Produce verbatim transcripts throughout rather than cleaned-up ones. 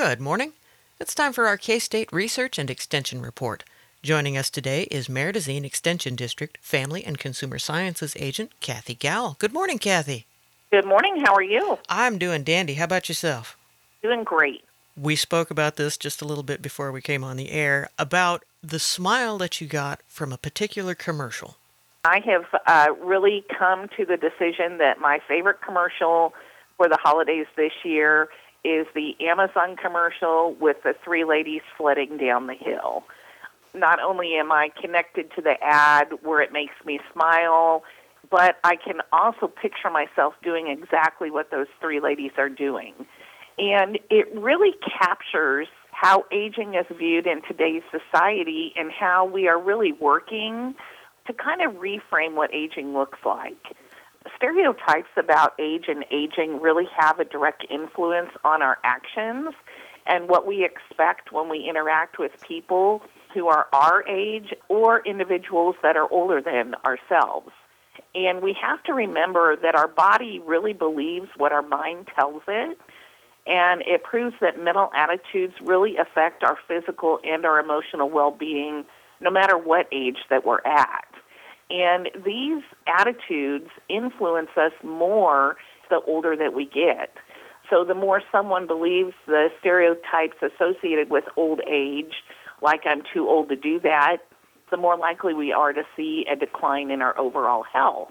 Good morning. It's time for our K-State Research and Extension Report. Joining us today is Meridazine Extension District Family and Consumer Sciences Agent Kathy Gowell. Good morning, Kathy. Good morning. How are you? I'm doing dandy. How about yourself? Doing great. We spoke about this just a little bit before we came on the air, about the smile that you got from a particular commercial. I have uh, really come to the decision that my favorite commercial for the holidays this year is the Amazon commercial with the three ladies sledding down the hill. Not only am I connected to the ad where it makes me smile, but I can also picture myself doing exactly what those three ladies are doing. And it really captures how aging is viewed in today's society and how we are really working to kind of reframe what aging looks like. Stereotypes about age and aging really have a direct influence on our actions and what we expect when we interact with people who are our age or individuals that are older than ourselves. And we have to remember that our body really believes what our mind tells it, and it proves that mental attitudes really affect our physical and our emotional well-being no matter what age that we're at. And these attitudes influence us more the older that we get. So the more someone believes the stereotypes associated with old age, like I'm too old to do that, the more likely we are to see a decline in our overall health.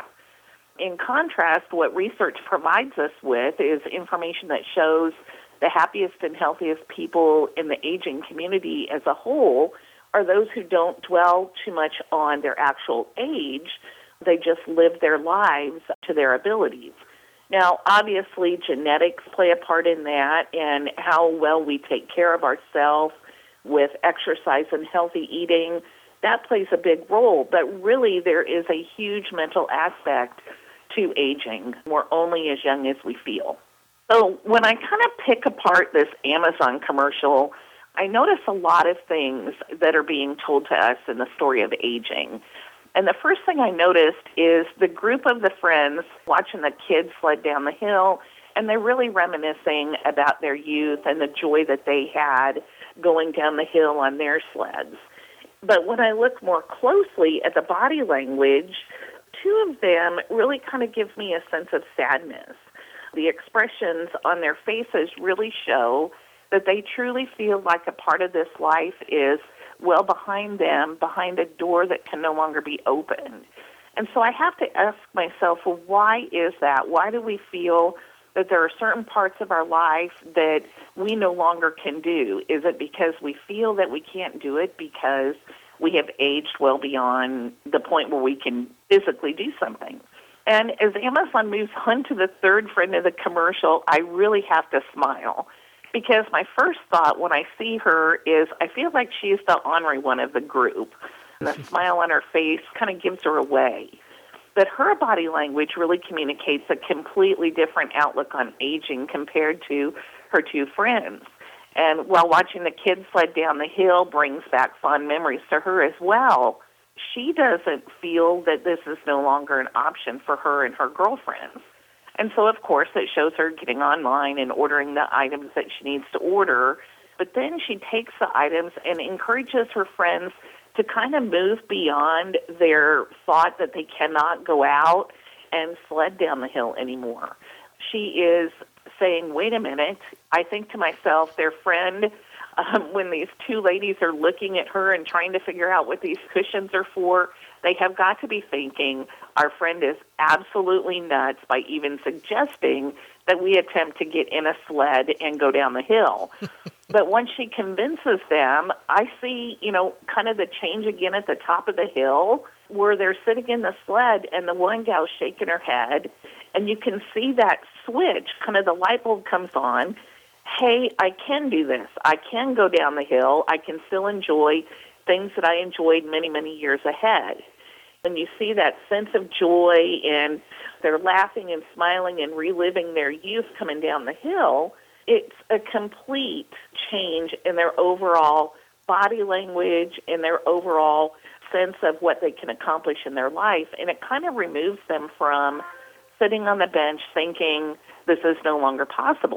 In contrast, what research provides us with is information that shows the happiest and healthiest people in the aging community as a whole are those who don't dwell too much on their actual age. They just live their lives to their abilities. Now, obviously, genetics play a part in that, and how well we take care of ourselves with exercise and healthy eating, that plays a big role. But really, there is a huge mental aspect to aging. We're only as young as we feel. So when I kind of pick apart this Amazon commercial, I notice a lot of things that are being told to us in the story of aging. And the first thing I noticed is the group of the friends watching the kids sled down the hill, and they're really reminiscing about their youth and the joy that they had going down the hill on their sleds. But when I look more closely at the body language, two of them really kind of give me a sense of sadness. The expressions on their faces really show that they truly feel like a part of this life is well behind them, behind a door that can no longer be opened. And so I have to ask myself, well, why is that? Why do we feel that there are certain parts of our life that we no longer can do? Is it because we feel that we can't do it because we have aged well beyond the point where we can physically do something? And as Amazon moves on to the third friend of the commercial, I really have to smile. Because my first thought when I see her is I feel like she's the ornery one of the group. And the smile on her face kind of gives her away. But her body language really communicates a completely different outlook on aging compared to her two friends. And while watching the kids sled down the hill brings back fond memories to her as well, she doesn't feel that this is no longer an option for her and her girlfriends. And so, of course, it shows her getting online and ordering the items that she needs to order. But then she takes the items and encourages her friends to kind of move beyond their thought that they cannot go out and sled down the hill anymore. She is saying, wait a minute, I think to myself, their friend, um, when these two ladies are looking at her and trying to figure out what these cushions are for, they have got to be thinking, our friend is absolutely nuts by even suggesting that we attempt to get in a sled and go down the hill. But once she convinces them, I see, you know, kind of the change again at the top of the hill where they're sitting in the sled and the one gal's shaking her head, and you can see that switch, kind of the light bulb comes on. Hey, I can do this. I can go down the hill. I can still enjoy things that I enjoyed many, many years ahead. And you see that sense of joy, and they're laughing and smiling and reliving their youth coming down the hill. It's a complete change in their overall body language and their overall sense of what they can accomplish in their life. And it kind of removes them from sitting on the bench thinking this is no longer possible.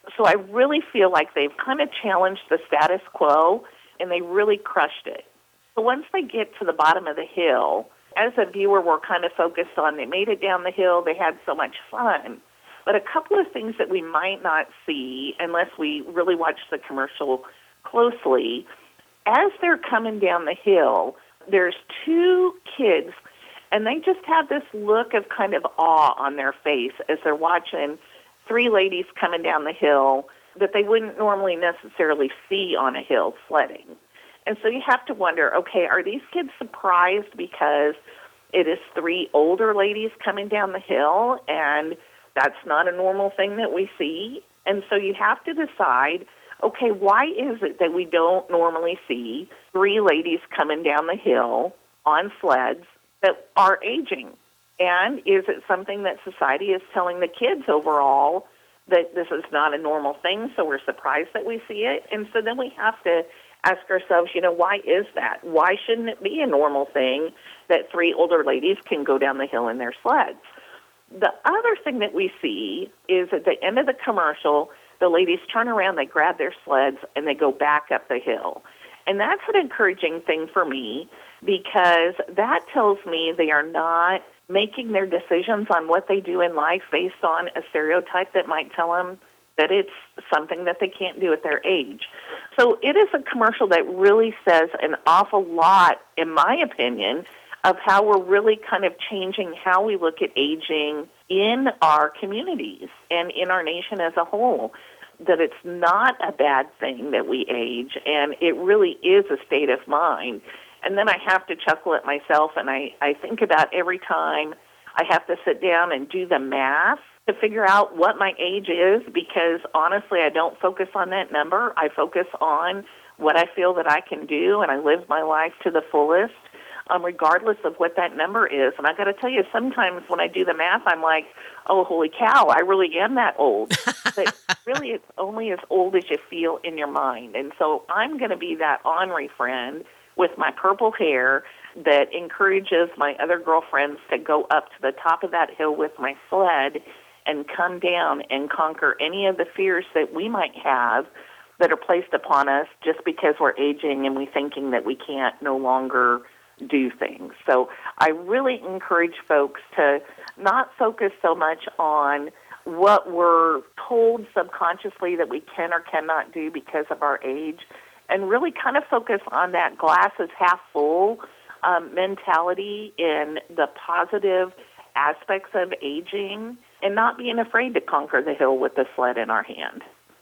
So I really feel like they've kind of challenged the status quo, and they really crushed it. So once they get to the bottom of the hill, as a viewer, we're kind of focused on they made it down the hill, they had so much fun. But a couple of things that we might not see unless we really watch the commercial closely, as they're coming down the hill, there's two kids, and they just have this look of kind of awe on their face as they're watching three ladies coming down the hill that they wouldn't normally necessarily see on a hill sledding. And so you have to wonder, okay, are these kids surprised because it is three older ladies coming down the hill, and that's not a normal thing that we see? And so you have to decide, okay, why is it that we don't normally see three ladies coming down the hill on sleds that are aging? And is it something that society is telling the kids overall that this is not a normal thing, so we're surprised that we see it? And so then we have to ask ourselves, you know, why is that? Why shouldn't it be a normal thing that three older ladies can go down the hill in their sleds? The other thing that we see is at the end of the commercial, the ladies turn around, they grab their sleds, and they go back up the hill. And that's an encouraging thing for me because that tells me they are not making their decisions on what they do in life based on a stereotype that might tell them that it's something that they can't do at their age. So it is a commercial that really says an awful lot, in my opinion, of how we're really kind of changing how we look at aging in our communities and in our nation as a whole, that it's not a bad thing that we age, and it really is a state of mind. And then I have to chuckle at myself, and I, I think about every time I have to sit down and do the math to figure out what my age is, because honestly, I don't focus on that number. I focus on what I feel that I can do, and I live my life to the fullest, um, regardless of what that number is. And I got to tell you, sometimes when I do the math, I'm like, oh, holy cow, I really am that old. But really, it's only as old as you feel in your mind. And so I'm going to be that ornery friend with my purple hair that encourages my other girlfriends to go up to the top of that hill with my sled and come down and conquer any of the fears that we might have that are placed upon us just because we're aging and we're thinking that we can't no longer do things. So I really encourage folks to not focus so much on what we're told subconsciously that we can or cannot do because of our age, and really kind of focus on that glass is half full um, mentality in the positive aspects of aging, and not being afraid to conquer the hill with the sled in our hand.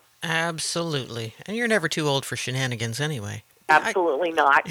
Absolutely. And you're never too old for shenanigans anyway. Absolutely not.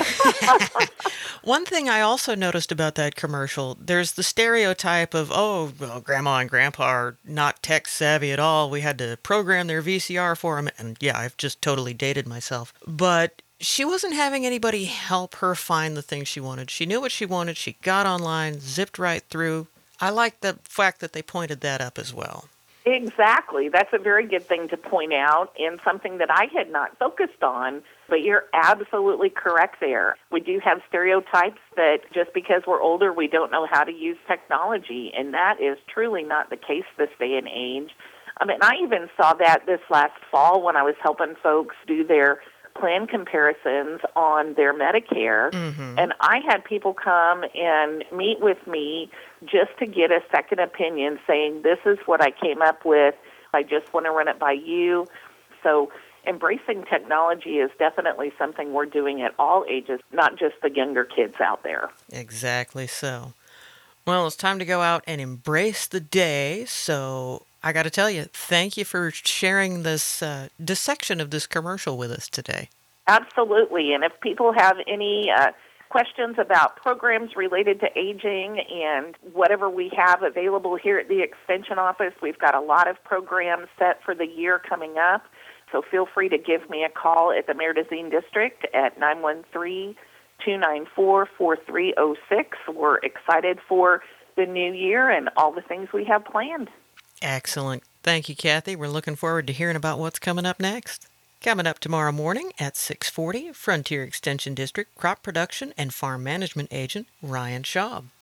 One thing I also noticed about that commercial, there's the stereotype of, oh, well, Grandma and Grandpa are not tech savvy at all. We had to program their V C R for them. And yeah, I've just totally dated myself. But she wasn't having anybody help her find the things she wanted. She knew what she wanted. She got online, zipped right through. I like the fact that they pointed that up as well. Exactly. That's a very good thing to point out, and something that I had not focused on, but you're absolutely correct there. We do have stereotypes that just because we're older, we don't know how to use technology, and that is truly not the case this day and age. I mean, I even saw that this last fall when I was helping folks do their plan comparisons on their Medicare, mm-hmm. and I had people come and meet with me just to get a second opinion, saying, this is what I came up with, I just want to run it by you. So embracing technology is definitely something we're doing at all ages, not just the younger kids out there. Exactly so. Well, it's time to go out and embrace the day, so I got to tell you, thank you for sharing this uh, dissection of this commercial with us today. Absolutely. And if people have any uh, questions about programs related to aging and whatever we have available here at the Extension Office, we've got a lot of programs set for the year coming up. So feel free to give me a call at the Mare-de-Zine District at nine one three, two nine four, four three zero six. We're excited for the new year and all the things we have planned. Excellent. Thank you, Kathy. We're looking forward to hearing about what's coming up next. Coming up tomorrow morning at six forty, Frontier Extension District Crop Production and Farm Management Agent Ryan Schaub.